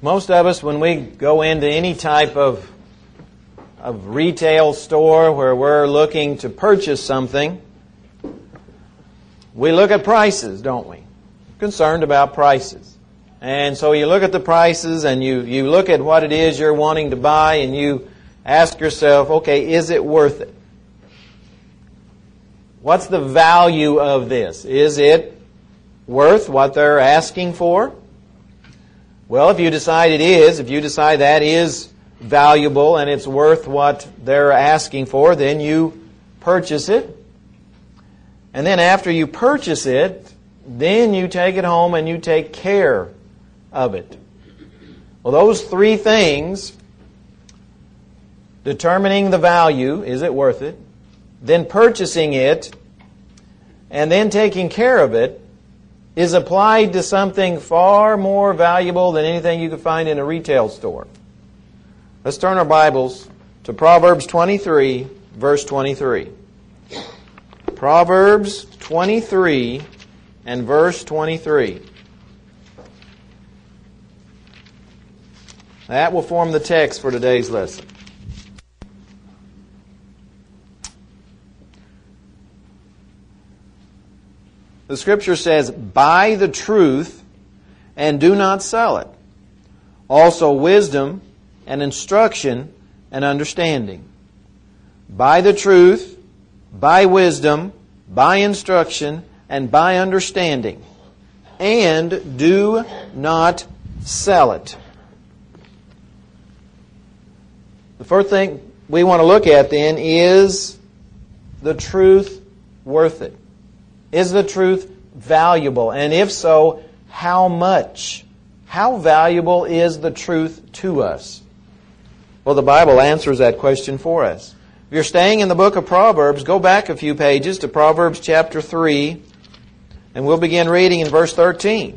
Most of us, when we go into any type of retail store where we're looking to purchase something, we look at prices, don't we? Concerned about prices. And so you look at the prices and you look at what it is you're wanting to buy and you ask yourself, okay, is it worth it? What's the value of this? Is it worth what they're asking for? Well, if you decide it is, if you decide that is valuable and it's worth what they're asking for, then you purchase it. And then after you purchase it, then you take it home and you take care of it. Well, those three things, determining the value, is it worth it? Then purchasing it, and then taking care of it, is applied to something far more valuable than anything you could find in a retail store. Let's turn our Bibles to Proverbs 23, verse 23. Proverbs 23 and verse 23. That will form the text for today's lesson. The Scripture says, "Buy the truth and do not sell it. Also wisdom and instruction and understanding." Buy the truth, buy wisdom, buy instruction, and buy understanding. And do not sell it. The first thing we want to look at then is the truth worth it? Is the truth valuable? And if so, how much? How valuable is the truth to us? Well, the Bible answers that question for us. If you're staying in the book of Proverbs, go back a few pages to Proverbs chapter 3, and we'll begin reading in verse 13.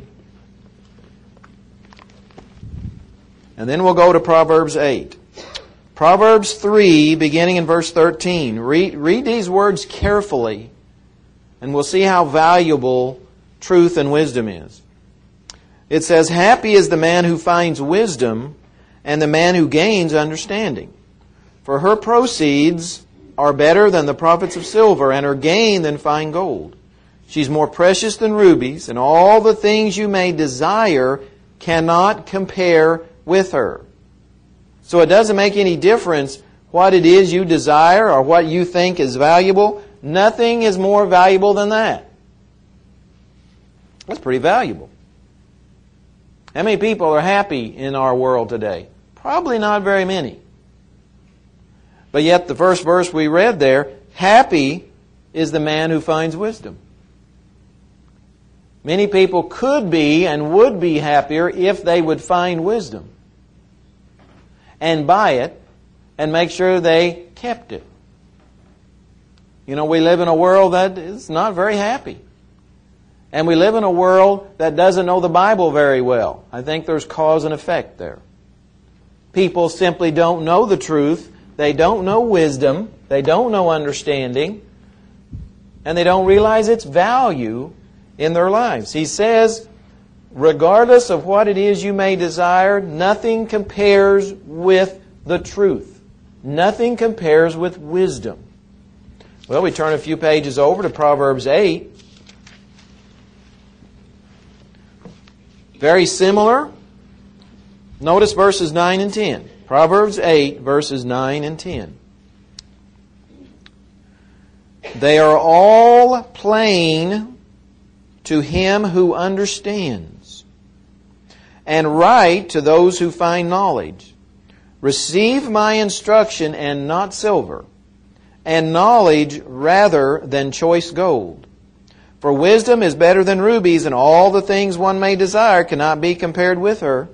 And then we'll go to Proverbs 8. Proverbs 3, beginning in verse 13. Read these words carefully, and we'll see how valuable truth and wisdom is. It says, "Happy is the man who finds wisdom, and the man who gains understanding. For her proceeds are better than the profits of silver, and her gain than fine gold. She's more precious than rubies, and all the things you may desire cannot compare with her." So it doesn't make any difference what it is you desire or what you think is valuable. Nothing is more valuable than that. That's pretty valuable. How many people are happy in our world today? Probably not very many. But yet the first verse we read there, happy is the man who finds wisdom. Many people could be and would be happier if they would find wisdom and buy it and make sure they kept it. You know, we live in a world that is not very happy. And we live in a world that doesn't know the Bible very well. I think there's cause and effect there. People simply don't know the truth. They don't know wisdom. They don't know understanding. And they don't realize its value in their lives. He says, regardless of what it is you may desire, nothing compares with the truth. Nothing compares with wisdom. Well, we turn a few pages over to Proverbs 8. Very similar. Notice verses 9 and 10. Proverbs 8, verses 9 and 10. "They are all plain to him who understands, and right to those who find knowledge. Receive my instruction and not silver, and knowledge rather than choice gold. For wisdom is better than rubies, and all the things one may desire cannot be compared with her."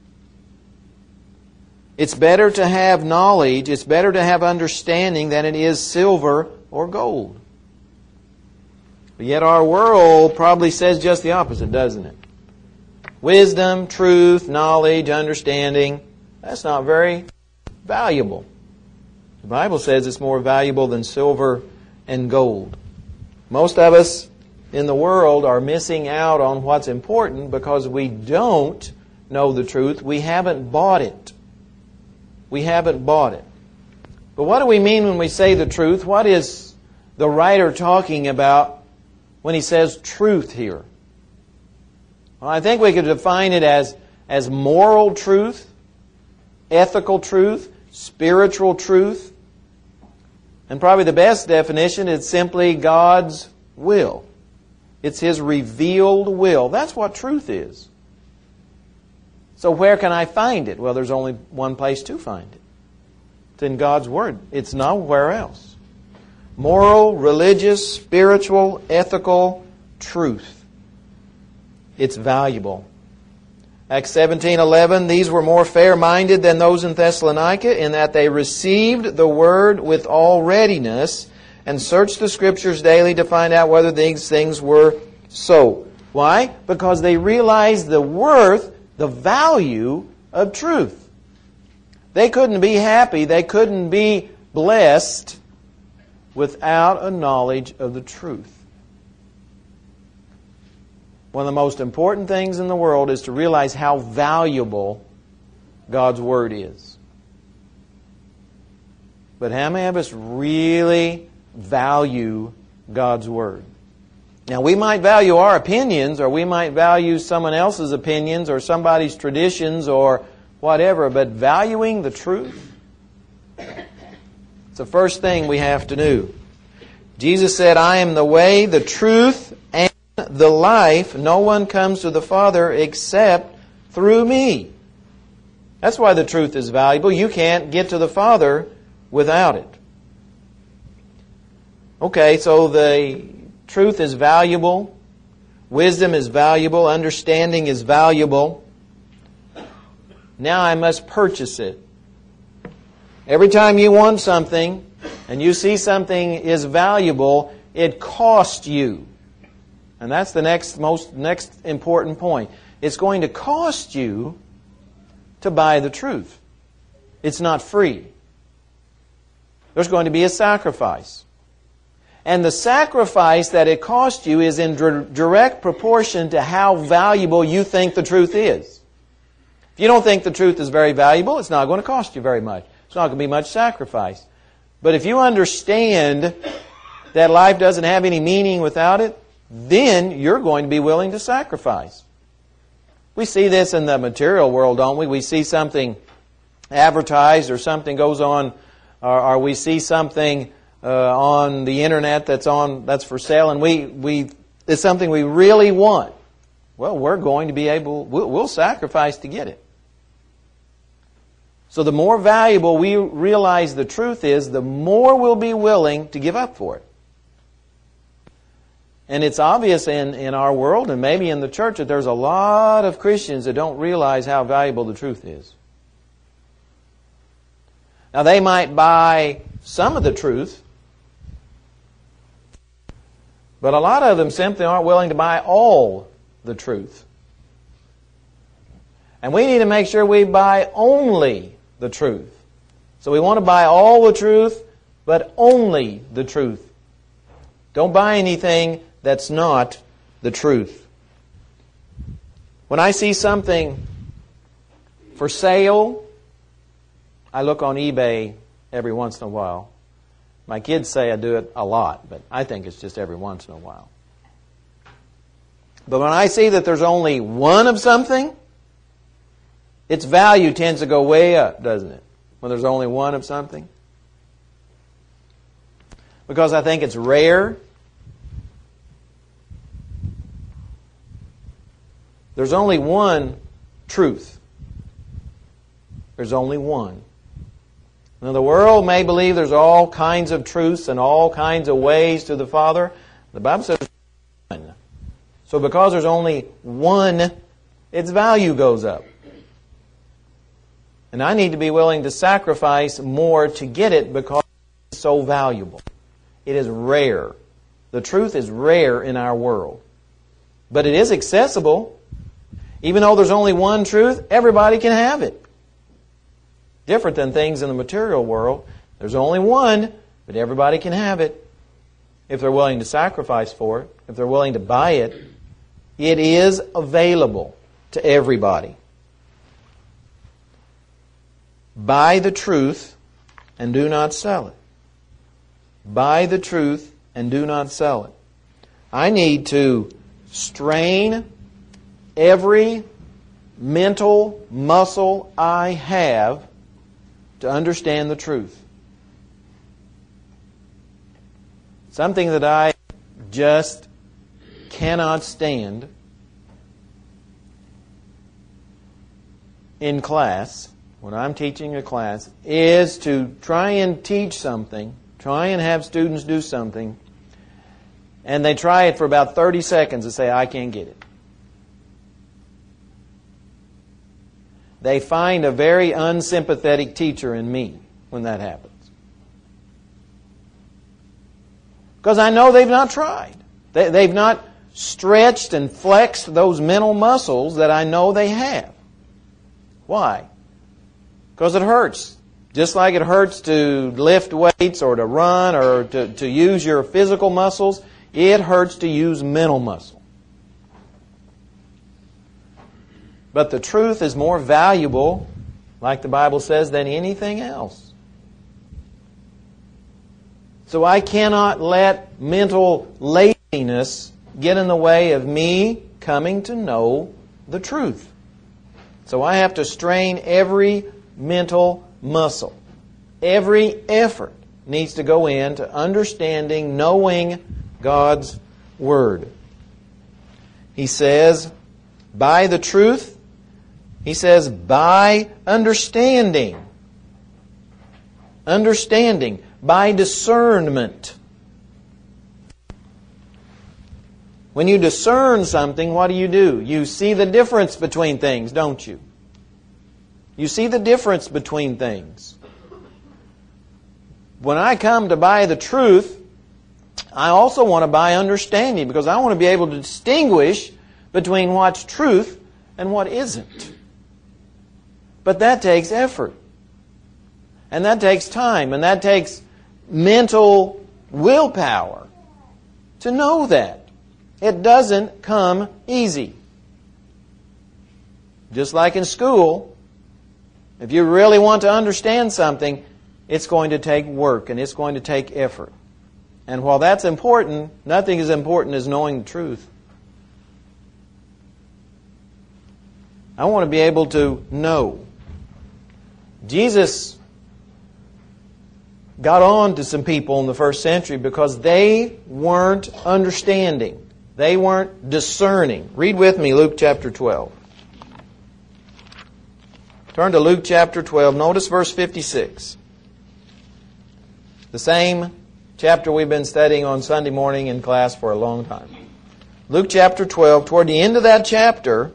It's better to have knowledge, it's better to have understanding than it is silver or gold. But yet our world probably says just the opposite, doesn't it? Wisdom, truth, knowledge, understanding, that's not very valuable. The Bible says it's more valuable than silver and gold. Most of us in the world are missing out on what's important because we don't know the truth. We haven't bought it. We haven't bought it. But what do we mean when we say the truth? What is the writer talking about when he says truth here? Well, I think we could define it as moral truth, ethical truth, spiritual truth. And probably the best definition is simply God's will. It's His revealed will. That's what truth is. So where can I find it? Well, there's only one place to find it. It's in God's Word. It's nowhere else. Moral, religious, spiritual, ethical truth. It's valuable. Acts 17:11, these were more fair-minded than those in Thessalonica in that they received the Word with all readiness and searched the Scriptures daily to find out whether these things were so. Why? Because they realized the worth, the value of truth. They couldn't be happy, they couldn't be blessed without a knowledge of the truth. One of the most important things in the world is to realize how valuable God's Word is. But how many of us really value God's Word? Now, we might value our opinions, or we might value someone else's opinions, or somebody's traditions, or whatever, but valuing the truth, it's the first thing we have to do. Jesus said, I am the way, the truth, and the life. No one comes to the Father except through me. That's why the truth is valuable. You can't get to the Father without it. Okay, so the truth is valuable. Wisdom is valuable. Understanding is valuable. Now I must purchase it. Every time you want something and you see something is valuable, it costs you. And that's the next important point. It's going to cost you to buy the truth. It's not free. There's going to be a sacrifice. And the sacrifice that it costs you is in direct proportion to how valuable you think the truth is. If you don't think the truth is very valuable, it's not going to cost you very much. It's not going to be much sacrifice. But if you understand that life doesn't have any meaning without it, then you're going to be willing to sacrifice. We see this in the material world, don't we? We see something advertised or something goes on, or we see something on the internet that's for sale, and it's something we really want. Well, we're going to be we'll sacrifice to get it. So the more valuable we realize the truth is, the more we'll be willing to give up for it. And it's obvious in our world and maybe in the church that there's a lot of Christians that don't realize how valuable the truth is. Now they might buy some of the truth, but a lot of them simply aren't willing to buy all the truth. And we need to make sure we buy only the truth. So we want to buy all the truth, but only the truth. Don't buy anything that's not the truth. When I see something for sale, I look on eBay every once in a while. My kids say I do it a lot, but I think it's just every once in a while. But when I see that there's only one of something, its value tends to go way up, doesn't it? When there's only one of something. Because I think it's rare. There's only one truth. There's only one. Now, the world may believe there's all kinds of truths and all kinds of ways to the Father. The Bible says one. So because there's only one, its value goes up. And I need to be willing to sacrifice more to get it because it's so valuable. It is rare. The truth is rare in our world. But it is accessible. Even though there's only one truth, everybody can have it. Different than things in the material world. There's only one, but everybody can have it. If they're willing to sacrifice for it, if they're willing to buy it, it is available to everybody. Buy the truth and do not sell it. Buy the truth and do not sell it. I need to strain every mental muscle I have to understand the truth. Something that I just cannot stand in class, when I'm teaching a class, is to try and teach something, try and have students do something, and they try it for about 30 seconds and say, I can't get it. They find a very unsympathetic teacher in me when that happens. Because I know they've not tried. They've not stretched and flexed those mental muscles that I know they have. Why? Because it hurts. Just like it hurts to lift weights or to run or to use your physical muscles, it hurts to use mental muscle. But the truth is more valuable, like the Bible says, than anything else. So I cannot let mental laziness get in the way of me coming to know the truth. So I have to strain every mental muscle. Every effort needs to go into understanding, knowing God's Word. He says, by the truth. He says, by understanding. Understanding. By discernment. When you discern something, what do? You see the difference between things, don't you? You see the difference between things. When I come to buy the truth, I also want to buy understanding, because I want to be able to distinguish between what's truth and what isn't. But that takes effort. And that takes time. And that takes mental willpower to know that. It doesn't come easy. Just like in school, if you really want to understand something, it's going to take work and it's going to take effort. And while that's important, nothing as important as knowing the truth. I want to be able to know. Jesus got on to some people in the first century because they weren't understanding. They weren't discerning. Read with me Luke chapter 12. Turn to Luke chapter 12. Notice verse 56. The same chapter we've been studying on Sunday morning in class for a long time. Luke chapter 12, toward the end of that chapter,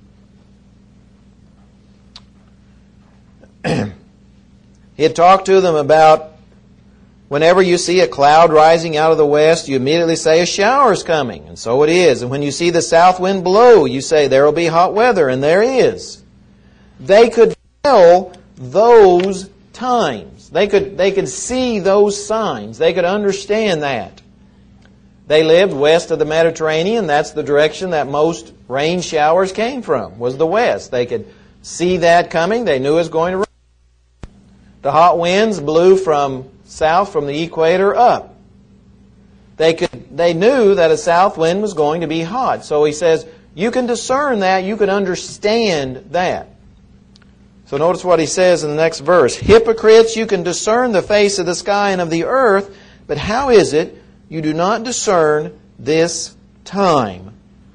he had talked to them about whenever you see a cloud rising out of the west, you immediately say a shower is coming. And so it is. And when you see the south wind blow, you say there will be hot weather. And there is. They could tell those times. They could see those signs. They could understand that. They lived west of the Mediterranean. That's the direction that most rain showers came from, was the west. They could see that coming. They knew it was going to rain. The hot winds blew from south, from the equator up. They knew that a south wind was going to be hot. So he says, you can discern that, you can understand that. So notice what he says in the next verse. Hypocrites, you can discern the face of the sky and of the earth, but how is it you do not discern this time?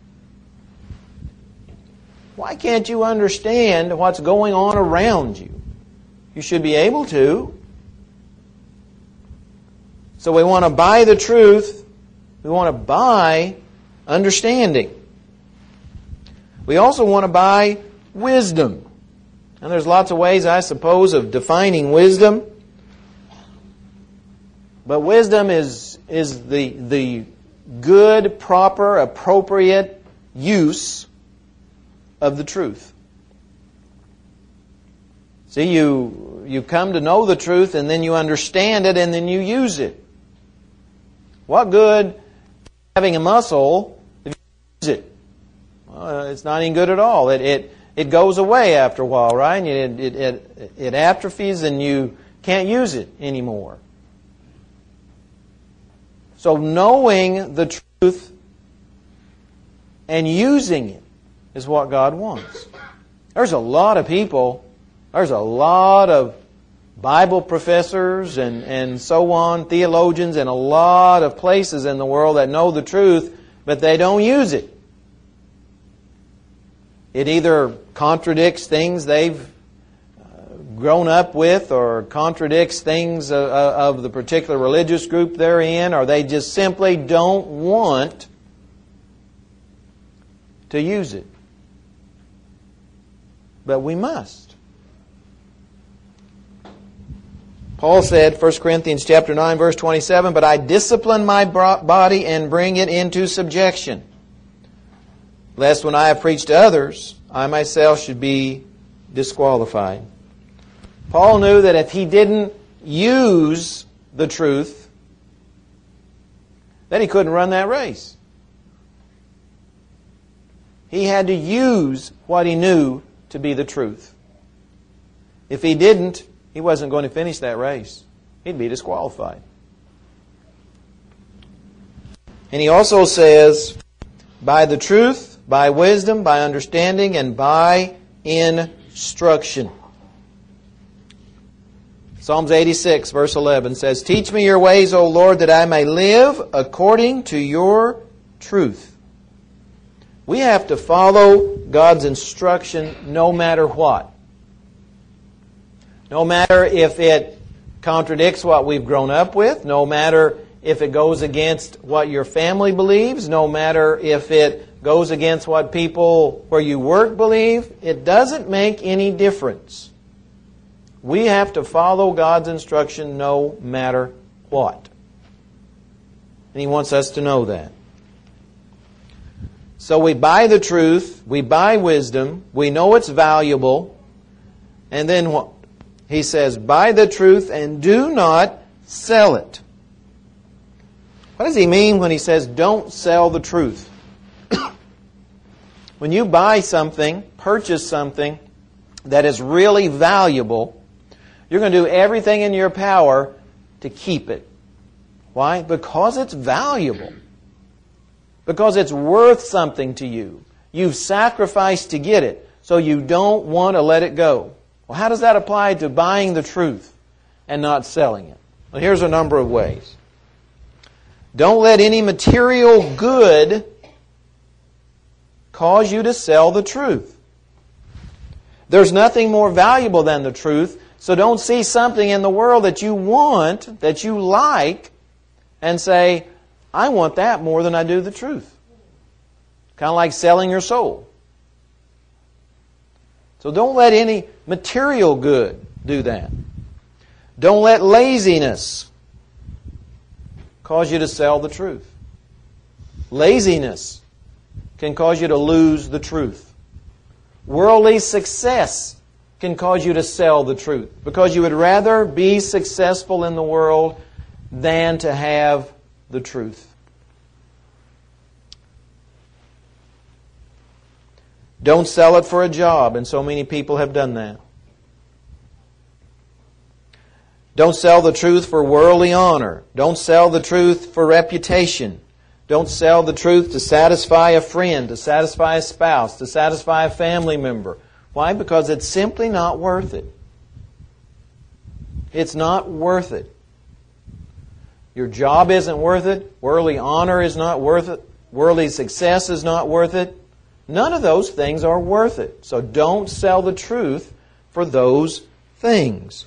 Why can't you understand what's going on around you? You should be able to. So we want to buy the truth. We want to buy understanding. We also want to buy wisdom. And there's lots of ways, I suppose, of defining wisdom. But wisdom is the good, proper, appropriate use of the truth. See, you come to know the truth and then you understand it and then you use it. What good having a muscle if you use it? Well, it's not any good at all. It it goes away after a while, right? It atrophies and you can't use it anymore. So knowing the truth and using it is what God wants. There's a lot of people, there's a lot of Bible professors and so on, theologians in a lot of places in the world that know the truth, but they don't use it. It either contradicts things they've grown up with or contradicts things of the particular religious group they're in, or they just simply don't want to use it. But we must. Paul said, 1 Corinthians chapter 9, verse 27, "But I discipline my body and bring it into subjection, lest when I have preached to others, I myself should be disqualified." Paul knew that if he didn't use the truth, then he couldn't run that race. He had to use what he knew to be the truth. If he didn't, he wasn't going to finish that race. He'd be disqualified. And he also says, by the truth, by wisdom, by understanding, and by instruction. Psalms 86, verse 11 says, "Teach me your ways, O Lord, that I may live according to your truth." We have to follow God's instruction no matter what. No matter if it contradicts what we've grown up with, no matter if it goes against what your family believes, no matter if it goes against what people where you work believe, it doesn't make any difference. We have to follow God's instruction no matter what. And He wants us to know that. So we buy the truth, we buy wisdom, we know it's valuable, and then what? He says, buy the truth and do not sell it. What does he mean when he says, don't sell the truth? When you buy something, purchase something that is really valuable, you're going to do everything in your power to keep it. Why? Because it's valuable. Because it's worth something to you. You've sacrificed to get it, so you don't want to let it go. Well, how does that apply to buying the truth and not selling it? Well, here's a number of ways. Don't let any material good cause you to sell the truth. There's nothing more valuable than the truth, so don't see something in the world that you want, that you like, and say, I want that more than I do the truth. Kind of like selling your soul. So don't let any material good do that. Don't let laziness cause you to sell the truth. Laziness can cause you to lose the truth. Worldly success can cause you to sell the truth because you would rather be successful in the world than to have the truth. Don't sell it for a job, and so many people have done that. Don't sell the truth for worldly honor. Don't sell the truth for reputation. Don't sell the truth to satisfy a friend, to satisfy a spouse, to satisfy a family member. Why? Because it's simply not worth it. It's not worth it. Your job isn't worth it. Worldly honor is not worth it. Worldly success is not worth it. None of those things are worth it. So don't sell the truth for those things.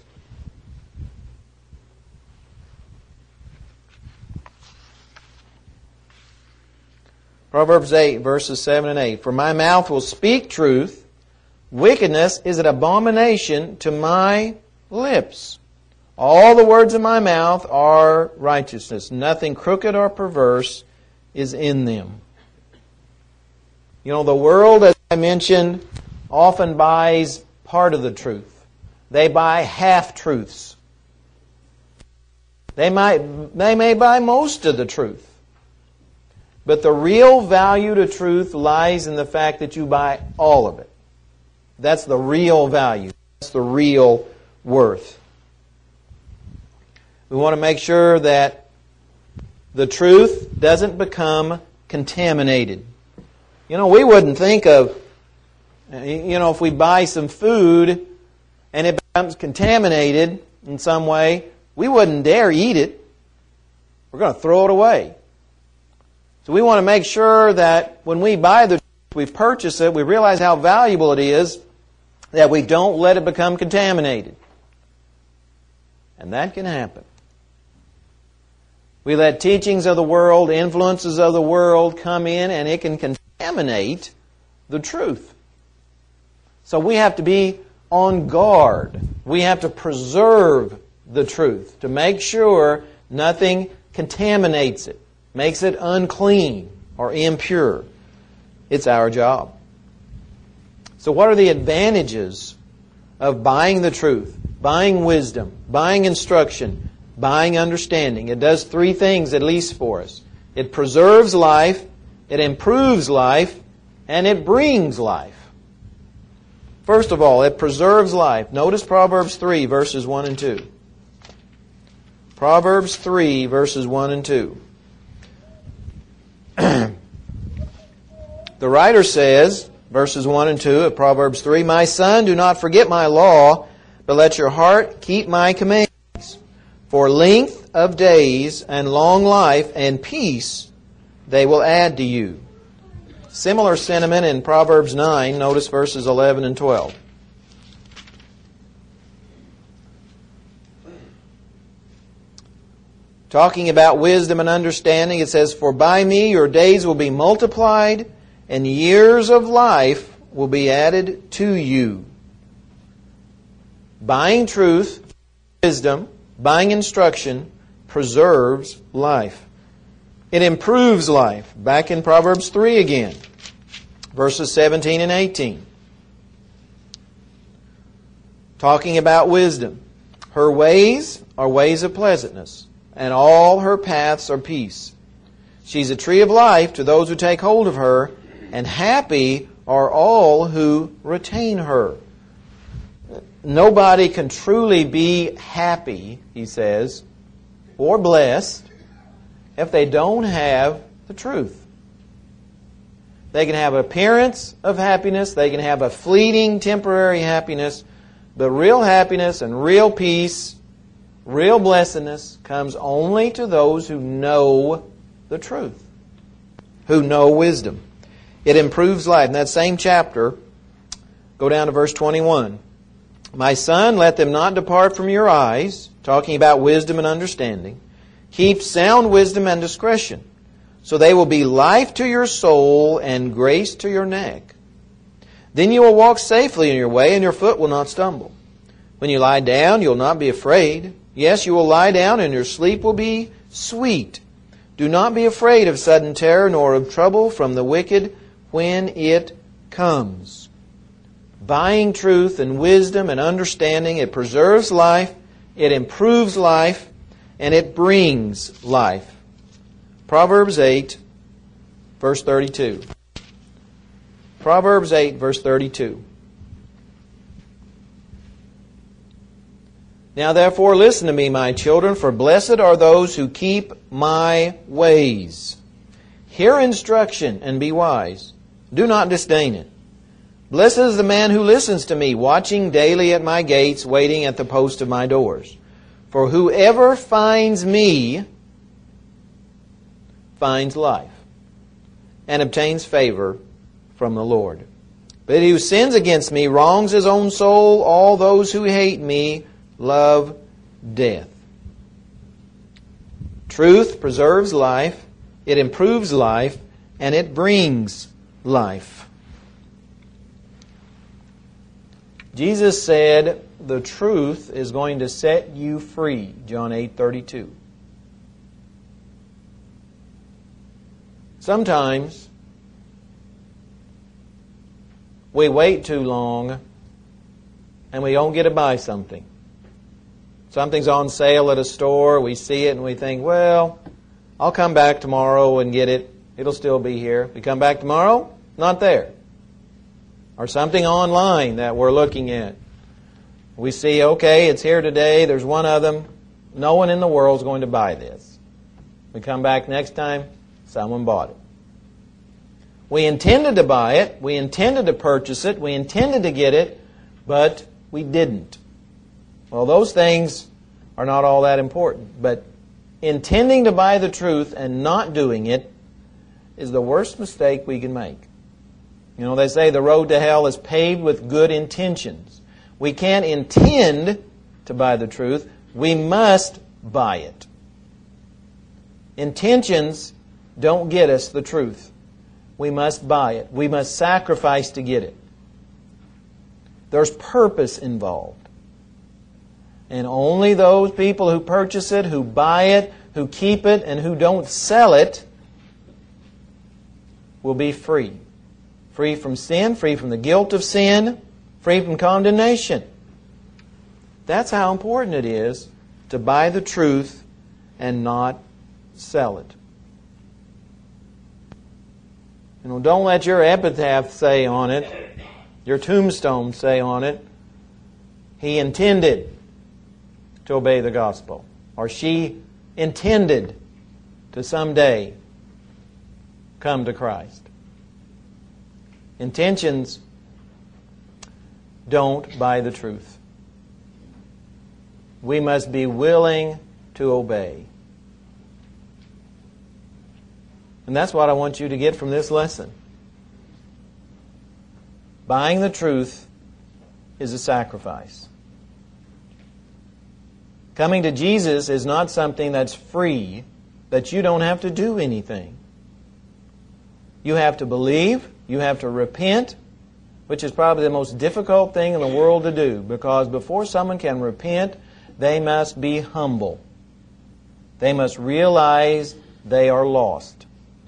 Proverbs 8, verses 7 and 8. For my mouth will speak truth. Wickedness is an abomination to my lips. All the words of my mouth are righteousness. Nothing crooked or perverse is in them. You know, the world, as I mentioned, often buys part of the truth. They buy half-truths. They may buy most of the truth. But the real value to truth lies in the fact that you buy all of it. That's the real value. That's the real worth. We want to make sure that the truth doesn't become contaminated. We wouldn't think of, if we buy some food and it becomes contaminated in some way, we wouldn't dare eat it. We're going to throw it away. So we want to make sure that when we buy the truth, we purchase it, we realize how valuable it is, that we don't let it become contaminated. And that can happen. We let teachings of the world, influences of the world come in, and it can contaminate the truth. So we have to be on guard. We have to preserve the truth to make sure nothing contaminates it, makes it unclean or impure. It's our job. So what are the advantages of buying the truth, buying wisdom, buying instruction, buying understanding? It does three things at least for us. It preserves life, it improves life, and it brings life. First of all, it preserves life. Notice Proverbs 3, verses 1 and 2. Proverbs 3, verses 1 and 2. The writer says, verses 1 and 2 of Proverbs 3, "My son, do not forget my law, but let your heart keep my commands. For length of days and long life and peace they will add to you." Similar sentiment in Proverbs 9. Notice verses 11 and 12. Talking about wisdom and understanding, it says, "For by me your days will be multiplied, and years of life will be added to you." Buying truth, wisdom, buying instruction preserves life. It improves life. Back in Proverbs 3 again, verses 17 and 18. Talking about wisdom. "Her ways are ways of pleasantness, and all her paths are peace. She's a tree of life to those who take hold of her, and happy are all who retain her." Nobody can truly be happy, he says, or blessed, if they don't have the truth. They can have an appearance of happiness, they can have a fleeting, temporary happiness, but real happiness and real peace, real blessedness comes only to those who know the truth, who know wisdom. It improves life. In that same chapter, go down to verse 21. "My son, let them not depart from your eyes," talking about wisdom and understanding. "Keep sound wisdom and discretion, so they will be life to your soul and grace to your neck. Then you will walk safely in your way, and your foot will not stumble. When you lie down, you will not be afraid. Yes, you will lie down, and your sleep will be sweet. Do not be afraid of sudden terror, nor of trouble from the wicked when it comes." Buying truth and wisdom and understanding, it preserves life, it improves life, and it brings life. Proverbs 8, verse 32. Proverbs 8, verse 32. "Now therefore listen to me, my children, for blessed are those who keep my ways. Hear instruction and be wise. Do not disdain it. Blessed is the man who listens to me, watching daily at my gates, waiting at the post of my doors. For whoever finds me finds life and obtains favor from the Lord. But he who sins against me wrongs his own soul. All those who hate me love death." Truth preserves life, it improves life, and it brings life. Jesus said the truth is going to set you free, John 8:32. Sometimes we wait too long and we don't get to buy something. Something's on sale at a store, we see it and we think, well, I'll come back tomorrow and get it. It'll still be here. We come back tomorrow, not there. or something online that we're looking at. We see, okay, it's here today, there's one of them. No one in the world is going to buy this. We come back next time, someone bought it. We intended to buy it, we intended to purchase it, we intended to get it, but we didn't. Well, those things are not all that important, but intending to buy the truth and not doing it is the worst mistake we can make. You know, they say the road to hell is paved with good intentions. We can't intend to buy the truth. We must buy it. Intentions don't get us the truth. We must buy it. We must sacrifice to get it. There's purpose involved. And only those people who purchase it, who buy it, who keep it, and who don't sell it will be free. Free from sin, free from the guilt of sin, free from condemnation. That's how important it is to buy the truth and not sell it. You know, don't let your epitaph say on it, your tombstone say on it, he intended to obey the gospel, or she intended to someday come to Christ. Intentions don't buy the truth. We must be willing to obey. And that's what I want you to get from this lesson. Buying the truth is a sacrifice. Coming to Jesus is not something that's free, that you don't have to do anything. You have to believe, you have to repent, which is probably the most difficult thing in the world to do, because before someone can repent, they must be humble. They must realize they are lost.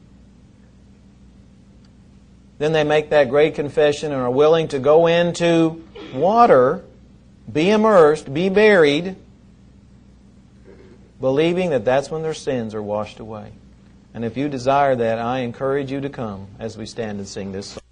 Then they make that great confession and are willing to go into water, be immersed, be buried, believing that that's when their sins are washed away. And if you desire that, I encourage you to come as we stand and sing this song.